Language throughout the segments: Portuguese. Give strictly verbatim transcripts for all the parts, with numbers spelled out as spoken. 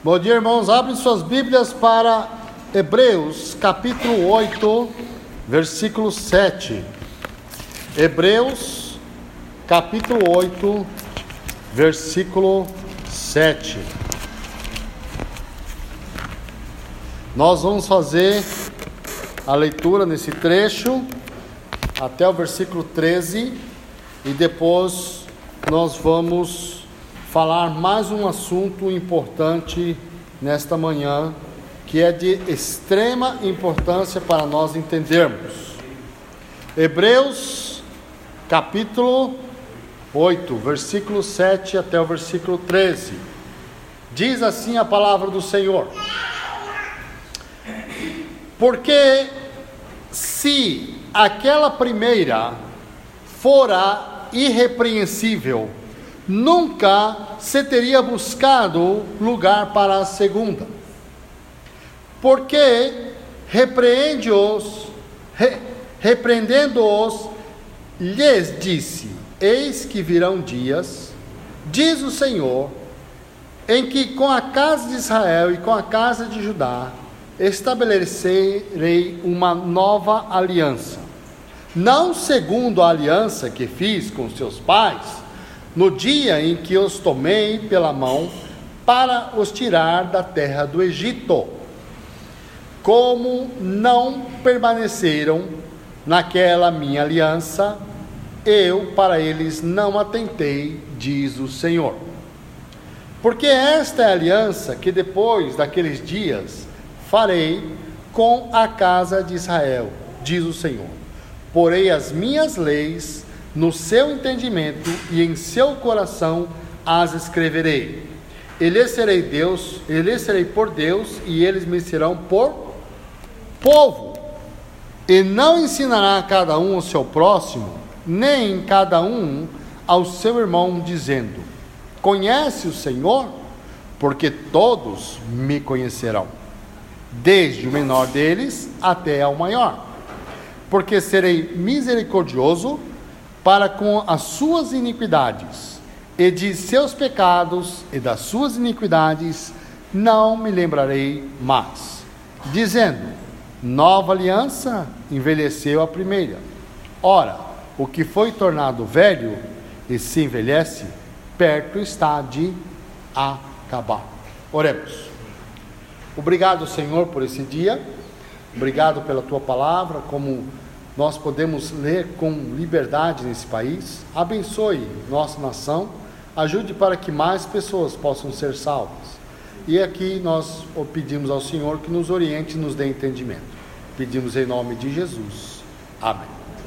Bom dia, irmãos. Abrem suas Bíblias para Hebreus, capítulo oito, versículo sete. Hebreus, capítulo oito, versículo sete. Nós vamos fazer a leitura nesse trecho até o versículo treze e depois nós vamos falar mais um assunto importante nesta manhã, que é de extrema importância para nós entendermos. Hebreus, capítulo oito, versículo sete até o versículo treze. Diz assim a palavra do Senhor: porque se aquela primeira fora irrepreensível, nunca se teria buscado lugar para a segunda. Porque repreende-os, re, repreendendo-os, lhes disse: eis que virão dias, diz o Senhor, em que com a casa de Israel e com a casa de Judá estabelecerei uma nova aliança, não segundo a aliança que fiz com seus pais, no dia em que os tomei pela mão para os tirar da terra do Egito. Como não permaneceram naquela minha aliança, eu para eles não atentei, diz o Senhor. Porque esta é a aliança que depois daqueles dias farei com a casa de Israel, diz o Senhor. Porei as minhas leis no seu entendimento e em seu coração as escreverei. Ele serei Deus, ele serei por Deus, e eles me serão por povo. E não ensinará a cada um ao seu próximo, nem cada um ao seu irmão, dizendo: conhece o Senhor? Porque todos me conhecerão, desde o menor deles até ao maior. Porque serei misericordioso para com as suas iniquidades, e de seus pecados e das suas iniquidades não me lembrarei mais. Dizendo: nova aliança envelheceu a primeira. Ora, o que foi tornado velho e se envelhece, perto está de acabar. Oremos. Obrigado, Senhor, por esse dia. Obrigado pela tua palavra, como nós podemos ler com liberdade nesse país. Abençoe nossa nação, ajude para que mais pessoas possam ser salvas. E aqui nós pedimos ao Senhor que nos oriente e nos dê entendimento. Pedimos em nome de Jesus. Amém.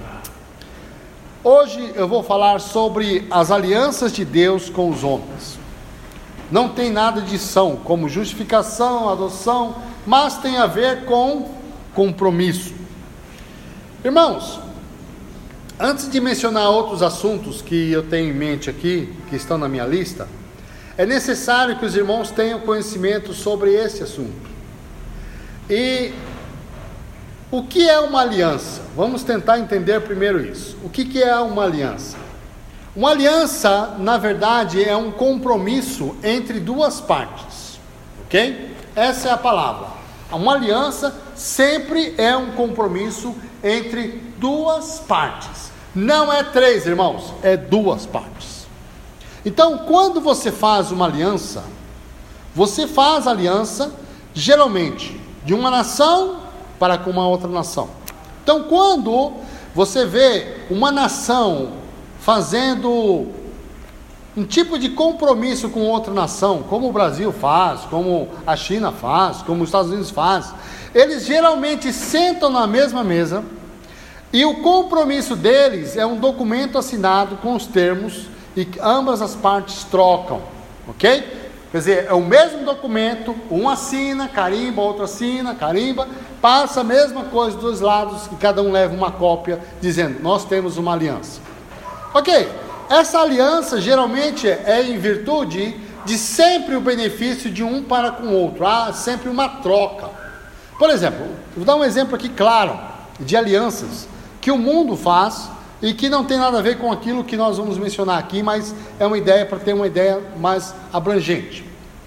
Hoje eu vou falar sobre as alianças de Deus com os homens. Não tem nada de são, como justificação, adoção, mas tem a ver com compromisso. Irmãos, antes de mencionar outros assuntos que eu tenho em mente aqui, que estão na minha lista, é necessário que os irmãos tenham conhecimento sobre esse assunto. E o que é uma aliança? Vamos tentar entender primeiro isso. O que, que é uma aliança? Uma aliança, na verdade, é um compromisso entre duas partes, ok? Essa é a palavra. Uma aliança sempre é um compromisso entre duas partes. Não é três, irmãos, é duas partes. Então, quando você faz uma aliança, você faz aliança, geralmente, de uma nação para com uma outra nação. Então, quando você vê uma nação fazendo um tipo de compromisso com outra nação, como o Brasil faz, como a China faz, como os Estados Unidos faz, eles geralmente sentam na mesma mesa, e o compromisso deles é um documento assinado com os termos, e ambas as partes trocam, ok? Quer dizer, é o mesmo documento, um assina, carimba, outro assina, carimba, passa a mesma coisa dos lados, e cada um leva uma cópia, dizendo: nós temos uma aliança. Ok, essa aliança geralmente é em virtude de sempre o benefício de um para com o outro, há sempre uma troca. Por exemplo, vou dar um exemplo aqui claro, de alianças, que o mundo faz, e que não tem nada a ver com aquilo que nós vamos mencionar aqui, mas é uma ideia para ter uma ideia mais abrangente.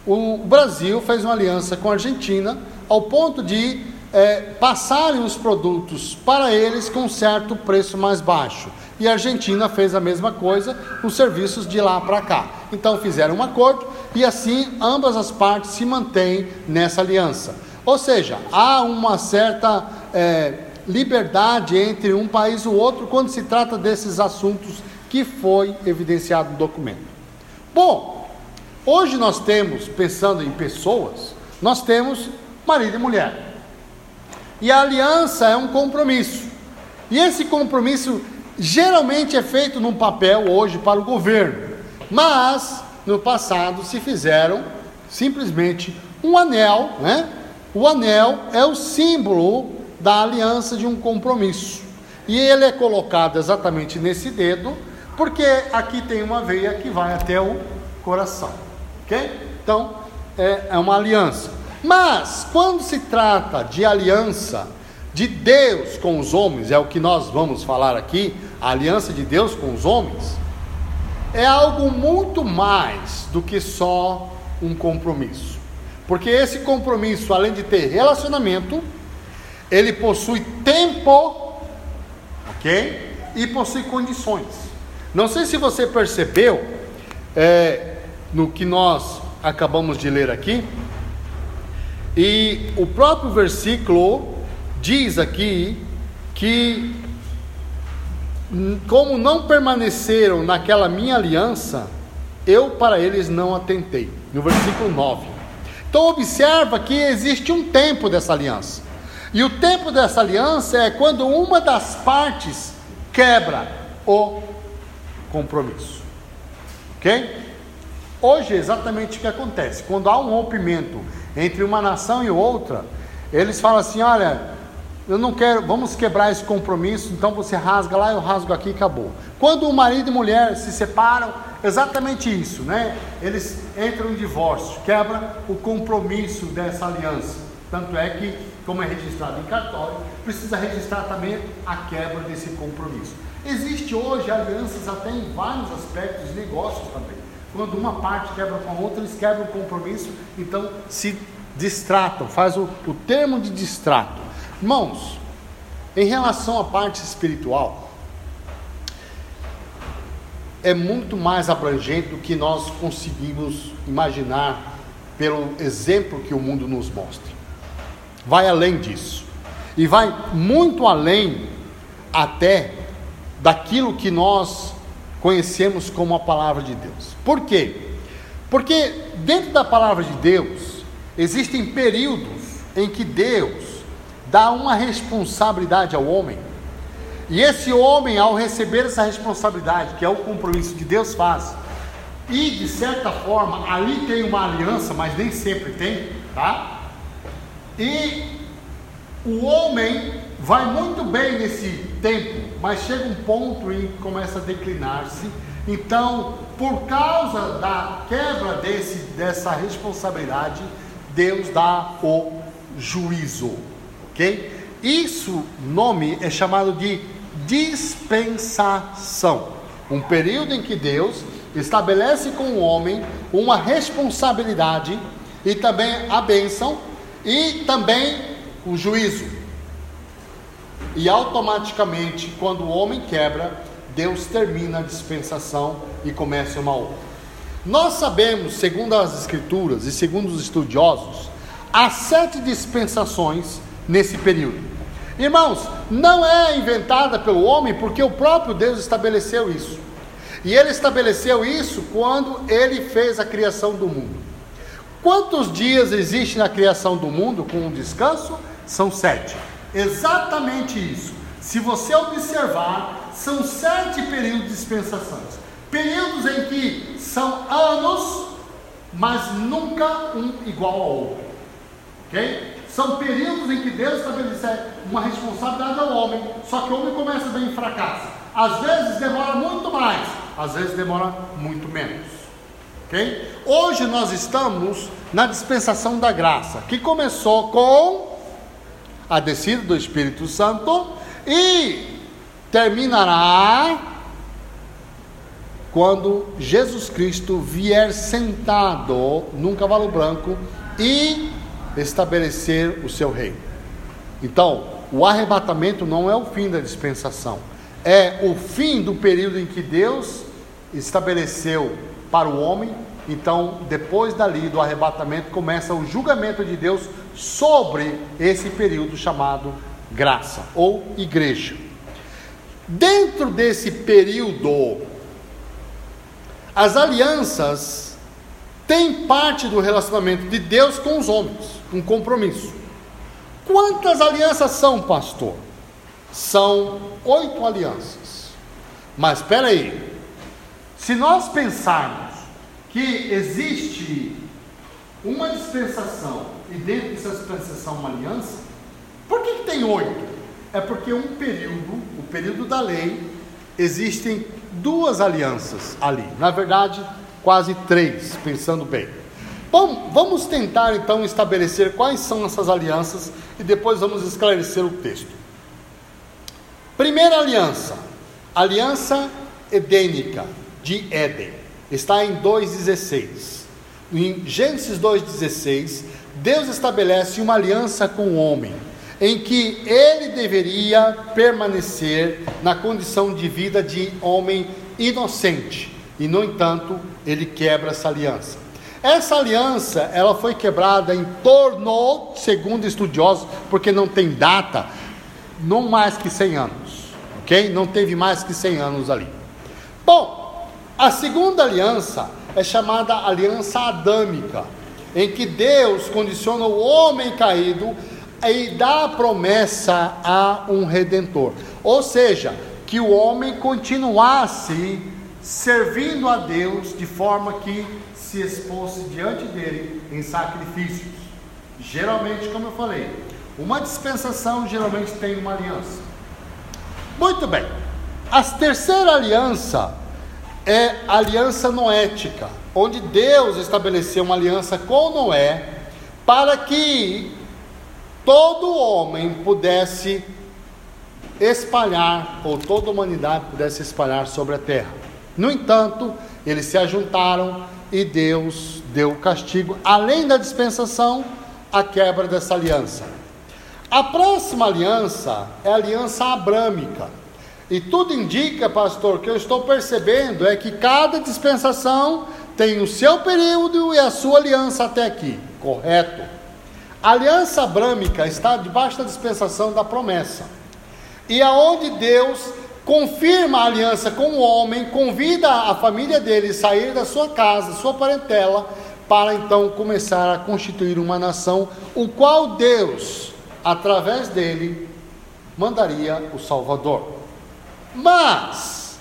o Brasil fez uma aliança com a Argentina, ao ponto de é, passarem os produtos para eles com um certo preço mais baixo. E a Argentina fez a mesma coisa, os serviços de lá para cá. Então fizeram um acordo e assim ambas as partes se mantêm nessa aliança. Ou seja, há uma certa é, liberdade entre um país e o outro quando se trata desses assuntos que foi evidenciado no documento. Bom, hoje nós temos, pensando em pessoas, nós temos marido e mulher. E a aliança é um compromisso. E esse compromisso geralmente é feito num papel hoje para o governo. Mas no passado se fizeram simplesmente um anel, né? O anel é o símbolo da aliança de um compromisso. E ele é colocado exatamente nesse dedo, porque aqui tem uma veia que vai até o coração. Ok? Então, é, é uma aliança. Mas, quando se trata de aliança de Deus com os homens, é o que nós vamos falar aqui, a aliança de Deus com os homens, é algo muito mais do que só um compromisso. Porque esse compromisso, além de ter relacionamento, ele possui tempo, ok? E possui condições. Não sei se você percebeu, é, no que nós acabamos de ler aqui, e o próprio versículo diz aqui que, como não permaneceram naquela minha aliança, eu para eles não atentei. No versículo nove. Então observa que existe um tempo dessa aliança. E o tempo dessa aliança é quando uma das partes quebra o compromisso. Ok? Hoje é exatamente o que acontece. Quando há um rompimento entre uma nação e outra, eles falam assim: olha, eu não quero, vamos quebrar esse compromisso, então você rasga lá, eu rasgo aqui e acabou. Quando o marido e mulher se separam, exatamente isso, né? Eles entram em divórcio, quebra o compromisso dessa aliança. Tanto é que, como é registrado em cartório, precisa registrar também a quebra desse compromisso. Existe hoje alianças até em vários aspectos de negócios também. Quando uma parte quebra com a outra, eles quebram o compromisso, então se distratam, faz o, o termo de distrato. Irmãos, em relação à parte espiritual, é muito mais abrangente do que nós conseguimos imaginar pelo exemplo que o mundo nos mostra. Vai além disso, e vai muito além até daquilo que nós conhecemos como a palavra de Deus. Por quê? Porque dentro da palavra de Deus existem períodos em que Deus dá uma responsabilidade ao homem, e esse homem, ao receber essa responsabilidade, que é o compromisso que Deus faz, e de certa forma ali tem uma aliança, mas nem sempre tem, tá? E o homem vai muito bem nesse tempo, mas chega um ponto em que começa a declinar-se. Então, por causa da quebra desse, dessa responsabilidade, Deus dá o juízo, ok? Isso, nome é chamado de dispensação, um período em que Deus estabelece com o homem uma responsabilidade e também a bênção e também o juízo. E automaticamente, quando o homem quebra, Deus termina a dispensação e começa uma outra. Nós sabemos, segundo as escrituras e segundo os estudiosos, há sete dispensações nesse período. Irmãos, não é inventada pelo homem, porque o próprio Deus estabeleceu isso. E ele estabeleceu isso quando ele fez a criação do mundo. Quantos dias existe na criação do mundo com um descanso? São sete. Exatamente isso. Se você observar, são sete períodos de dispensações. Períodos em que são anos, mas nunca um igual ao outro. Ok? São períodos em que Deus estabelece uma responsabilidade ao homem, só que o homem começa a ver em fracasso. Às vezes demora muito mais, às vezes demora muito menos. Ok? Hoje nós estamos na dispensação da graça, que começou com a descida do Espírito Santo e terminará quando Jesus Cristo vier sentado num cavalo branco e estabelecer o seu reino. Então, o arrebatamento não é o fim da dispensação, é o fim do período em que Deus estabeleceu para o homem. Então, depois dali do arrebatamento, começa o julgamento de Deus sobre esse período chamado graça ou igreja. Dentro desse período, as alianças têm parte do relacionamento de Deus com os homens, um compromisso. Quantas alianças são, pastor? São oito alianças. Mas espera aí, se nós pensarmos que existe uma dispensação e dentro dessa dispensação uma aliança, por que que tem oito? É porque um período, o período da lei, existem duas alianças ali, na verdade quase três, pensando bem. Bom, vamos tentar então estabelecer quais são essas alianças e depois vamos esclarecer o texto. Primeira aliança, aliança edênica de Éden, está em dois dezesseis. Em Gênesis dois dezesseis, Deus estabelece uma aliança com o homem, em que ele deveria permanecer na condição de vida de homem inocente, e no entanto, ele quebra essa aliança. Essa aliança, ela foi quebrada em torno, segundo estudiosos, porque não tem data, não mais que cem anos, ok? Não teve mais que cem anos ali. Bom, a segunda aliança é chamada aliança adâmica, em que Deus condiciona o homem caído e dá a promessa a um redentor, ou seja, que o homem continuasse servindo a Deus de forma que se expôs diante dele em sacrifícios. Geralmente, como eu falei, uma dispensação geralmente tem uma aliança. Muito bem, a terceira aliança é a aliança noética, onde Deus estabeleceu uma aliança com Noé para que todo homem pudesse espalhar, ou toda a humanidade pudesse espalhar sobre a terra. No entanto, eles se ajuntaram e Deus deu o castigo, além da dispensação, a quebra dessa aliança. A próxima aliança é a aliança abrâmica. E tudo indica, pastor, que eu estou percebendo é que cada dispensação tem o seu período e a sua aliança até aqui, correto? A aliança abrâmica está debaixo da dispensação da promessa, e aonde Deus confirma a aliança com o homem, convida a família dele a sair da sua casa, sua parentela, para então começar a constituir uma nação, o qual Deus, através dele, mandaria o Salvador. Mas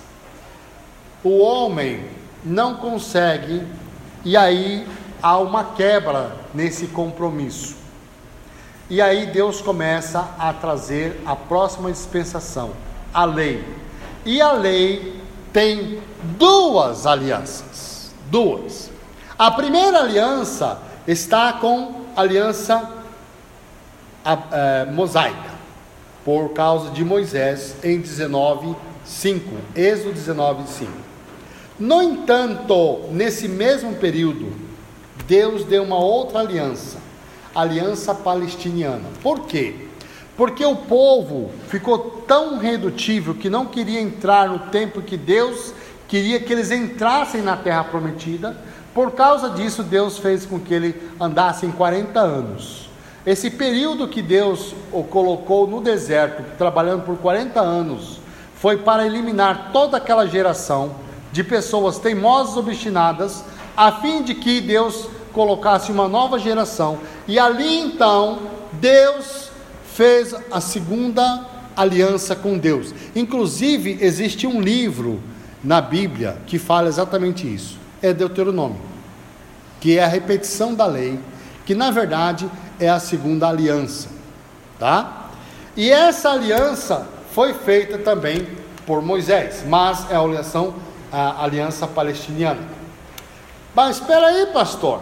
o homem não consegue, e aí há uma quebra nesse compromisso. E aí Deus começa a trazer a próxima dispensação, a lei. E a lei tem duas alianças, duas. A primeira aliança está com a aliança é, mosaica, por causa de Moisés, em dezenove, cinco, Êxodo dezenove, cinco. No entanto, nesse mesmo período, Deus deu uma outra aliança, a aliança palestiniana. Por quê? Porque o povo ficou tão redutível que não queria entrar no tempo que Deus queria que eles entrassem na terra prometida. Por causa disso, Deus fez com que ele andassem quarenta anos. Esse período que Deus o colocou no deserto, trabalhando por quarenta anos, foi para eliminar toda aquela geração de pessoas teimosas, obstinadas, a fim de que Deus colocasse uma nova geração. E ali então, Deus fez a segunda aliança com Deus. Inclusive, existe um livro na Bíblia que fala exatamente isso. É Deuteronômio, que é a repetição da lei, que na verdade é a segunda aliança, tá? E essa aliança foi feita também por Moisés, mas é a aliança, a aliança palestiniana. Mas espera aí, pastor,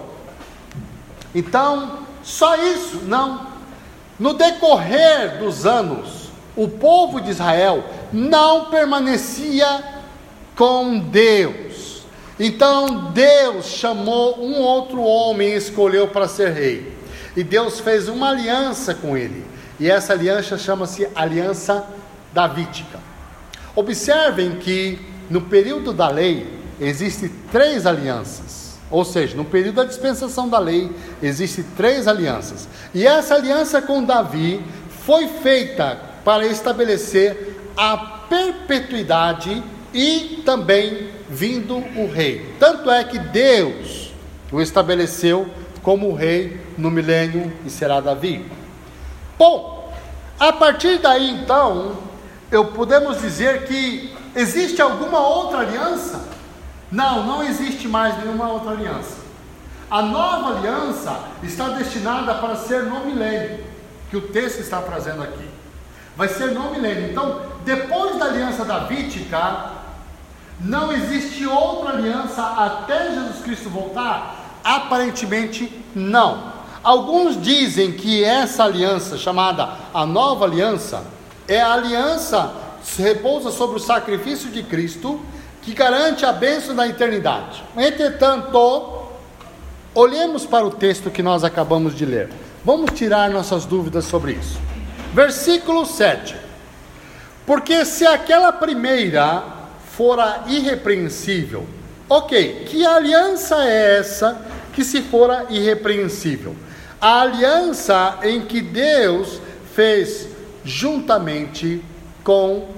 então só isso? Não. No decorrer dos anos, o povo de Israel não permanecia com Deus. Então Deus chamou um outro homem e escolheu para ser rei. E Deus fez uma aliança com ele. E essa aliança chama-se aliança davídica. Observem que no período da lei existem três alianças. Ou seja, no período da dispensação da lei existem três alianças. E essa aliança com Davi foi feita para estabelecer a perpetuidade e também vindo o rei. Tanto é que Deus o estabeleceu como rei no milênio e será Davi. Bom, a partir daí então, eu podemos dizer que existe alguma outra aliança? Não, não existe mais nenhuma outra aliança. A nova aliança está destinada para ser no milênio, que o texto está trazendo aqui. Vai ser no milênio. Então, depois da aliança davídica, não existe outra aliança até Jesus Cristo voltar? Aparentemente não. Alguns dizem que essa aliança, chamada a nova aliança, é a aliança que repousa sobre o sacrifício de Cristo, que garante a bênção da eternidade. Entretanto, olhemos para o texto que nós acabamos de ler. Vamos tirar nossas dúvidas sobre isso. Versículo sete. Porque se aquela primeira fora irrepreensível, ok, que aliança é essa que se fora irrepreensível? A aliança em que Deus fez juntamente com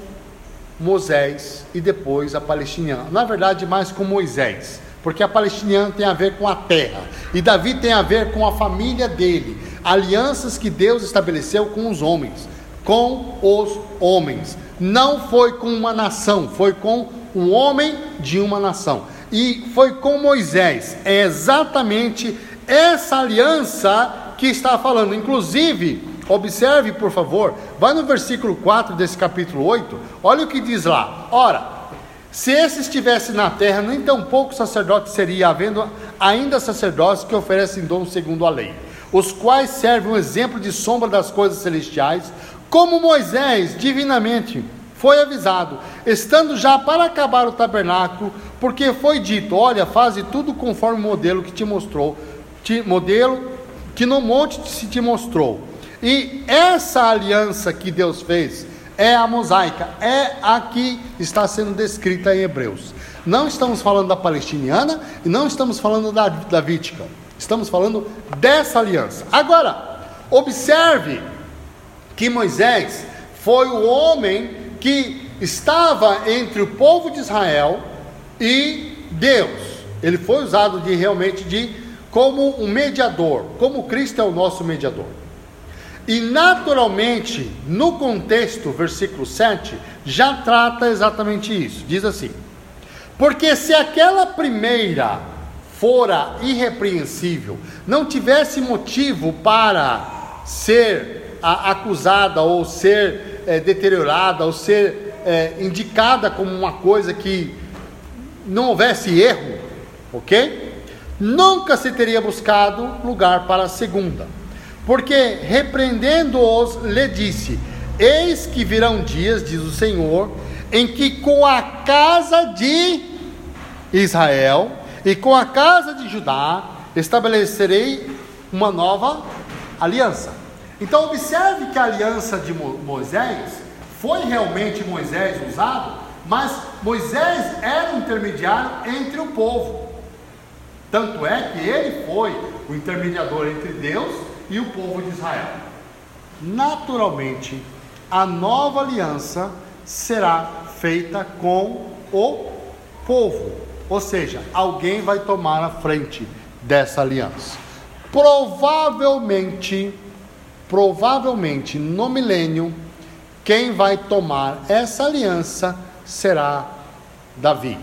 Moisés e depois a palestiniana. Na verdade, mais com Moisés, porque a palestiniana tem a ver com a terra e Davi tem a ver com a família dele. Alianças que Deus estabeleceu com os homens, com os homens. Não foi com uma nação, foi com um homem de uma nação. E foi com Moisés. É exatamente essa aliança que está falando. Inclusive, observe por favor, vai no versículo quatro desse capítulo oito, olha o que diz lá. Ora, se esse estivesse na terra, nem tão pouco sacerdote seria, havendo ainda sacerdócios que oferecem dom segundo a lei, os quais servem um exemplo de sombra das coisas celestiais, como Moisés divinamente foi avisado, estando já para acabar o tabernáculo, porque foi dito: olha, faze tudo conforme o modelo que te mostrou, te, modelo que no monte se te mostrou. E essa aliança que Deus fez é a mosaica, é a que está sendo descrita em Hebreus. Não estamos falando da palestiniana e não estamos falando da davídica, estamos falando dessa aliança. Agora, observe que Moisés foi o homem que estava entre o povo de Israel e Deus. Ele foi usado de realmente de como um mediador, como Cristo é o nosso mediador. E naturalmente, no contexto, versículo sete, já trata exatamente isso. Diz assim: porque se aquela primeira fora irrepreensível, não tivesse motivo para ser a, acusada, ou ser é, deteriorada, ou ser é, indicada como uma coisa que não houvesse erro, ok? Nunca se teria buscado lugar para a segunda. Porque repreendendo-os, lhe disse: eis que virão dias, diz o Senhor, em que com a casa de Israel e com a casa de Judá estabelecerei uma nova aliança. Então observe que a aliança de Moisés foi realmente Moisés usado, mas Moisés era o intermediário entre o povo. Tanto é que ele foi o intermediador entre Deus e o povo de Israel. Naturalmente, a nova aliança será feita com o povo, ou seja, alguém vai tomar a frente dessa aliança. Provavelmente, provavelmente no milênio, quem vai tomar essa aliança será Davi,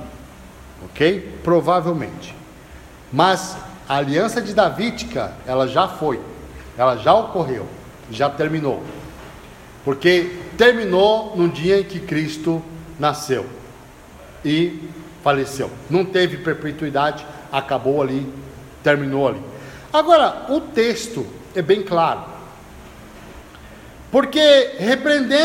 ok? Provavelmente. Mas a aliança de davídica, ela já foi. Ela já ocorreu, já terminou, porque terminou no dia em que Cristo nasceu e faleceu. Não teve perpetuidade, acabou ali, terminou ali. Agora, o texto é bem claro, porque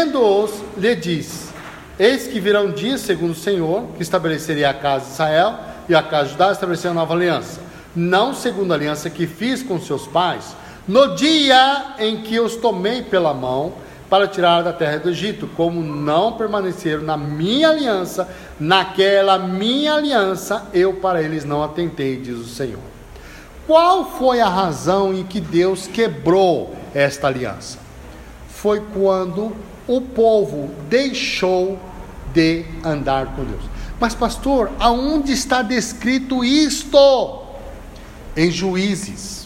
repreendendo-os, lhe diz: eis que virão dias, segundo o Senhor, que estabeleceria a casa de Israel e a casa de Judá estabeleceu a nova aliança, não segundo a aliança que fiz com seus pais, no dia em que os tomei pela mão para tirar da terra do Egito, como não permaneceram na minha aliança, naquela minha aliança, eu para eles não atentei, diz o Senhor. Qual foi a razão em que Deus quebrou esta aliança? Foi quando o povo deixou de andar com Deus. Mas pastor, aonde está descrito isto? Em Juízes.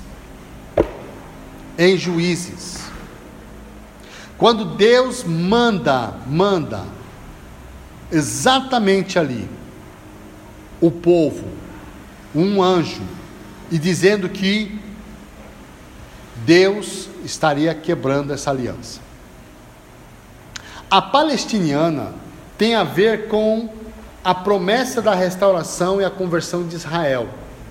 Em Juízes. Quando Deus manda, manda, exatamente ali, o povo, um anjo, e dizendo que Deus estaria quebrando essa aliança. A palestiniana tem a ver com a promessa da restauração e a conversão de Israel.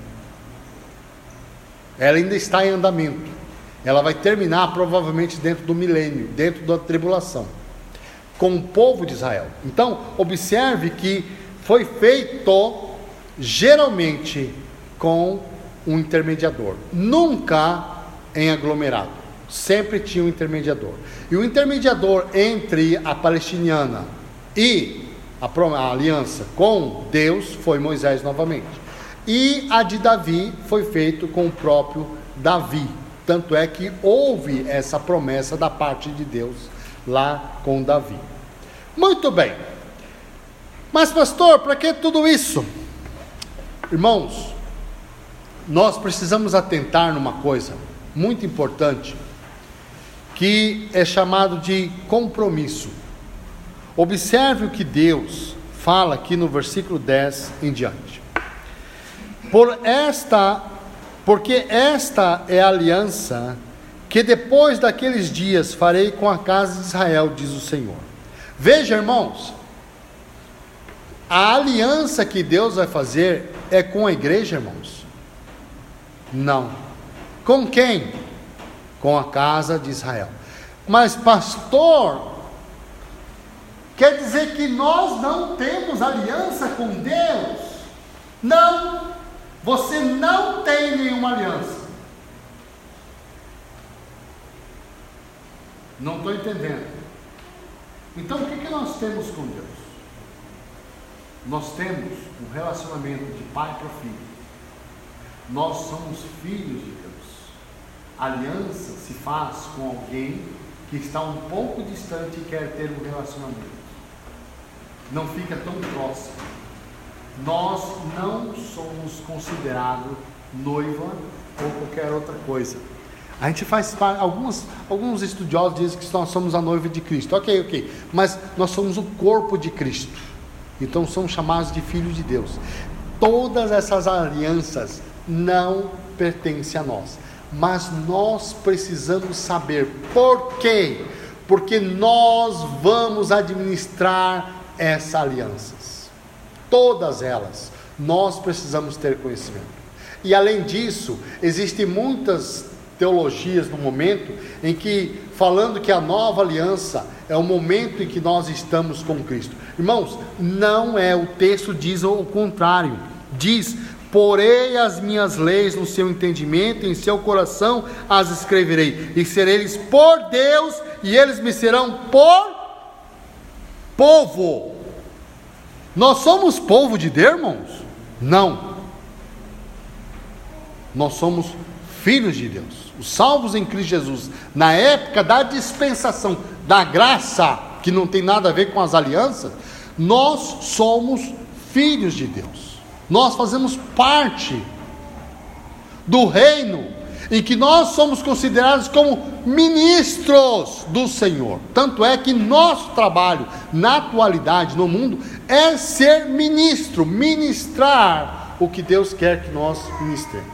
Ela ainda está em andamento. Ela vai terminar provavelmente dentro do milênio, dentro da tribulação, com o povo de Israel. Então, observe que foi feito geralmente com um intermediador, nunca em aglomerado, sempre tinha um intermediador. E o intermediador entre a palestiniana e a, a aliança com Deus foi Moisés novamente. E a de Davi foi feito com o próprio Davi. Tanto é que houve essa promessa da parte de Deus lá com Davi. Muito bem. Mas pastor, para que tudo isso? Irmãos, nós precisamos atentar numa coisa muito importante, que é chamado de compromisso. Observe o que Deus fala aqui no versículo dez em diante. Por esta Porque esta é a aliança que depois daqueles dias farei com a casa de Israel, diz o Senhor. Veja, irmãos, a aliança que Deus vai fazer é com a igreja, irmãos? Não. Com quem? Com a casa de Israel. Mas pastor, quer dizer que nós não temos aliança com Deus? Não. Você não tem nenhuma aliança. Não estou entendendo. Então o que, que nós temos com Deus? Nós temos um relacionamento de pai para filho. Nós somos filhos de Deus. A aliança se faz com alguém que está um pouco distante e quer ter um relacionamento. Não fica tão próximo. Nós não somos considerados noiva ou qualquer outra coisa. A gente faz parte, alguns, alguns estudiosos dizem que nós somos a noiva de Cristo. Ok, ok. Mas nós somos o corpo de Cristo. Então somos chamados de filhos de Deus. Todas essas alianças não pertencem a nós. Mas nós precisamos saber por quê. Porque nós vamos administrar essas alianças. Todas elas, nós precisamos ter conhecimento. E além disso, existem muitas teologias no momento em que, falando que a nova aliança é o momento em que nós estamos com Cristo. Irmãos, não é, o texto diz o contrário. Diz: porei as minhas leis no seu entendimento, em seu coração as escreverei, e serei eles por Deus, e eles me serão por povo. Nós somos povo de Deus, irmãos? Não. Nós somos filhos de Deus, os salvos em Cristo Jesus, na época da dispensação, da graça, que não tem nada a ver com as alianças. Nós somos filhos de Deus. Nós fazemos parte do reino, em que nós somos considerados como ministros do Senhor. Tanto é que nosso trabalho, na atualidade, no mundo, é ser ministro, ministrar o que Deus quer que nós ministremos.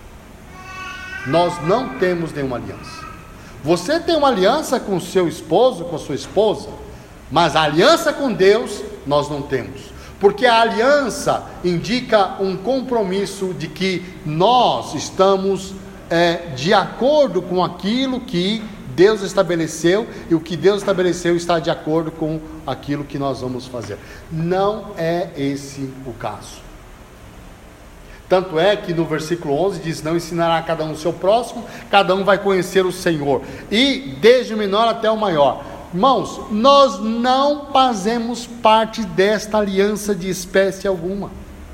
Nós não temos nenhuma aliança. Você tem uma aliança com o seu esposo, com a sua esposa, mas a aliança com Deus, nós não temos. Porque a aliança indica um compromisso de que nós estamos é, de acordo com aquilo que Deus estabeleceu, e o que Deus estabeleceu está de acordo com aquilo que nós vamos fazer. Não é esse o caso. Tanto é que no versículo onze diz: não ensinará cada um o seu próximo, cada um vai conhecer o Senhor, e desde o menor até o maior. Irmãos, nós não fazemos parte desta aliança de espécie alguma.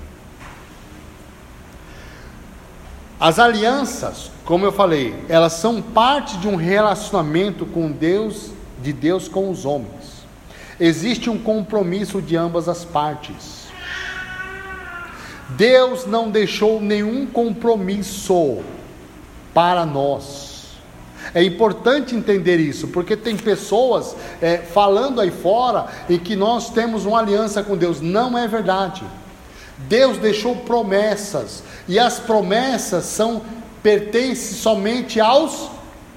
As alianças, como eu falei, elas são parte de um relacionamento com Deus, de Deus com os homens. Existe um compromisso de ambas as partes. Deus não deixou nenhum compromisso para nós. É importante entender isso, porque tem pessoas é, falando aí fora em que nós temos uma aliança com Deus. Não é verdade. Deus deixou promessas, e as promessas são pertencem somente aos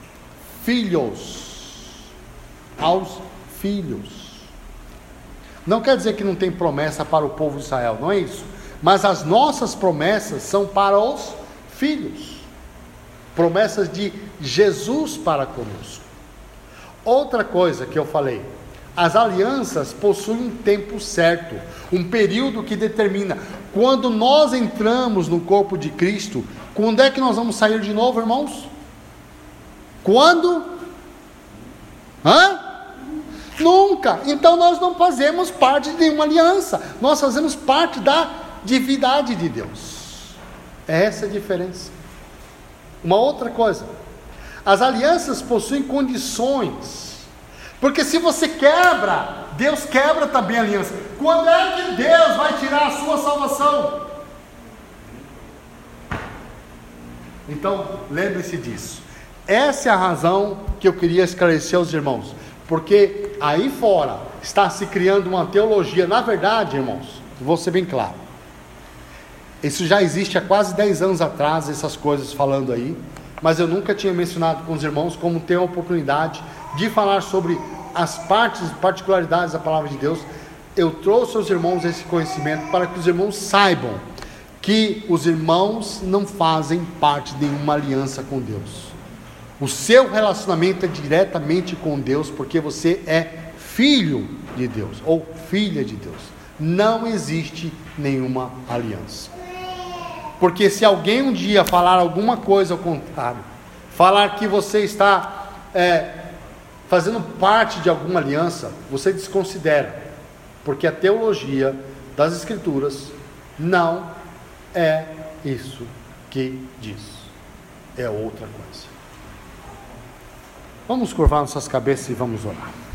filhos. Aos filhos. Não quer dizer que não tem promessa para o povo de Israel, não é isso. Mas as nossas promessas são para os filhos. Promessas de Jesus para conosco. Outra coisa que eu falei: as alianças possuem um tempo certo, um período que determina. Quando nós entramos no corpo de Cristo, quando é que nós vamos sair de novo, irmãos? Quando? Hã? Nunca. Então nós não fazemos parte de nenhuma aliança, nós fazemos parte da divindade de Deus. É essa a diferença. Uma outra coisa: as alianças possuem condições, porque se você quebra, Deus quebra também a aliança. Quando é que Deus vai tirar a sua salvação? Então, lembre-se disso. Essa é a razão que eu queria esclarecer aos irmãos, porque aí fora está se criando uma teologia. Na verdade, irmãos, vou ser bem claro, isso já existe há quase dez anos atrás, essas coisas falando aí, mas eu nunca tinha mencionado com os irmãos como ter a oportunidade de falar sobre as partes, particularidades da palavra de Deus. Eu trouxe aos irmãos esse conhecimento para que os irmãos saibam que os irmãos não fazem parte de nenhuma aliança com Deus. O seu relacionamento é diretamente com Deus, porque você é filho de Deus, ou filha de Deus. Não existe nenhuma aliança. Porque se alguém um dia falar alguma coisa ao contrário, falar que você está é, fazendo parte de alguma aliança, você desconsidera, porque a teologia das Escrituras não é isso que diz, é outra coisa. Vamos curvar nossas cabeças e vamos orar.